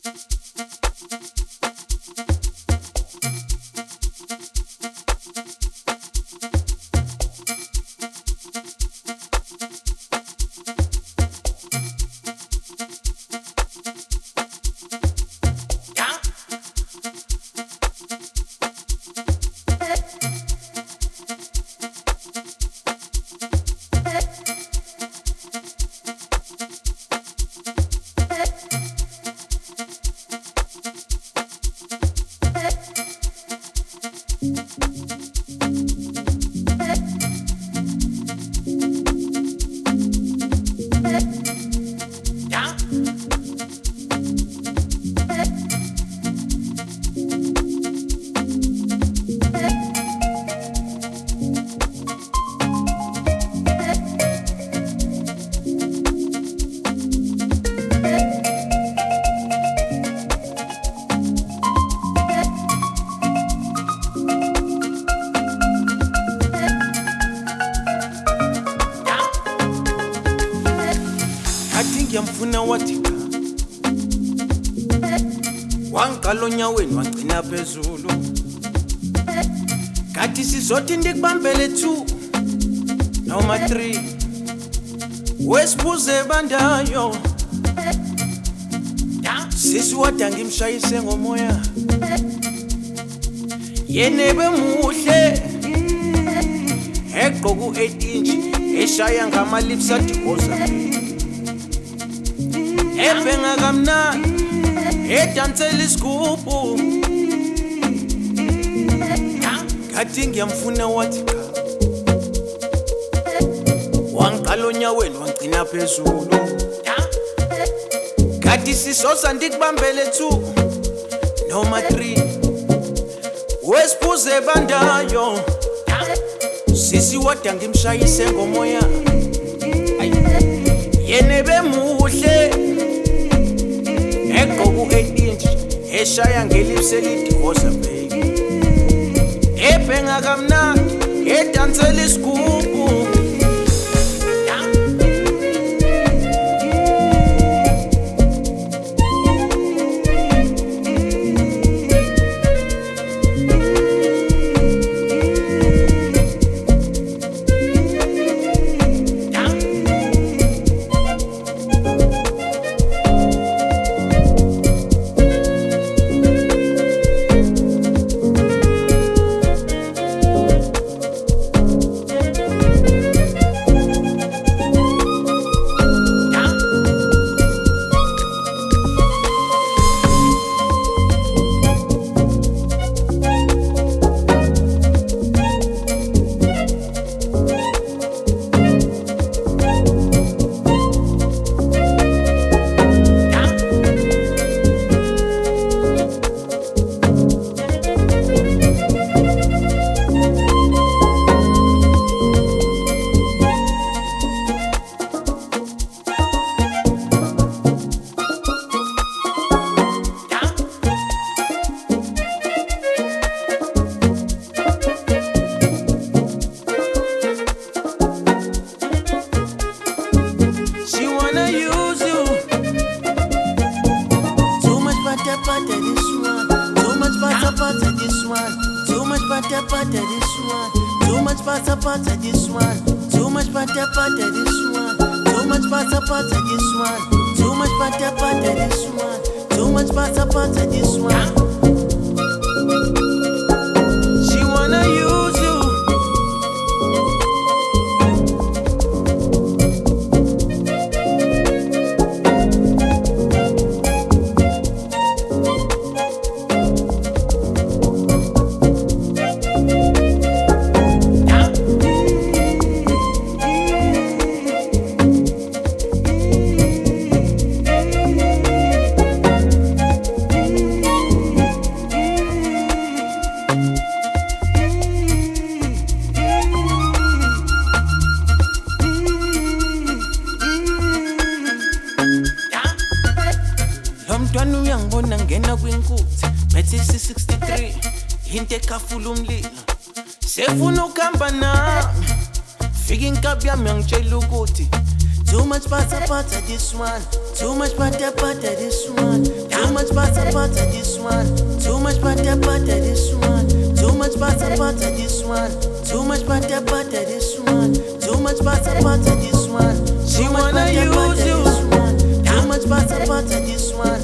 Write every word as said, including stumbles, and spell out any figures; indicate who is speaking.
Speaker 1: Yamfuna wathika wangqala onyaweni wangcina phezulu kathi sizothi ndikubambele two noma three wesiphuze bandayo sisi wada ngimshayise ngomoya yenebe muhle egqoku eight inch eshaya ngama lips adigoza Ebenga kamna edansela isigubhu kathi ngiyamfuna wathi cha wangqala onyaweni wangcina phezulu kathi sisosa ndikubambele two noma three wesiphuze bandayo sisi wada ngimshayise ngomoya yenebe muhle egqoku eight inch eshaya ngelipsi elidivosa baby ebhenga kamnandi edansela isigubhu butter this one. Too much butter, butter this one. Too much butter, butter this one. Too much butter, butter this one. Too much butter, butter this one. Too much butter, butter this one. Too much butter, butter this one. Too much butter, butter this one. She wanna use you. Lomntwana uyangibona ngena kwinkuthi bethi sixty-three into ekhafula umlilo sefuna ukuhamba nami fika inkabi yami yangitshela ukuthi too much butter butter this one, too much butter butter this one, too much butter pata this one.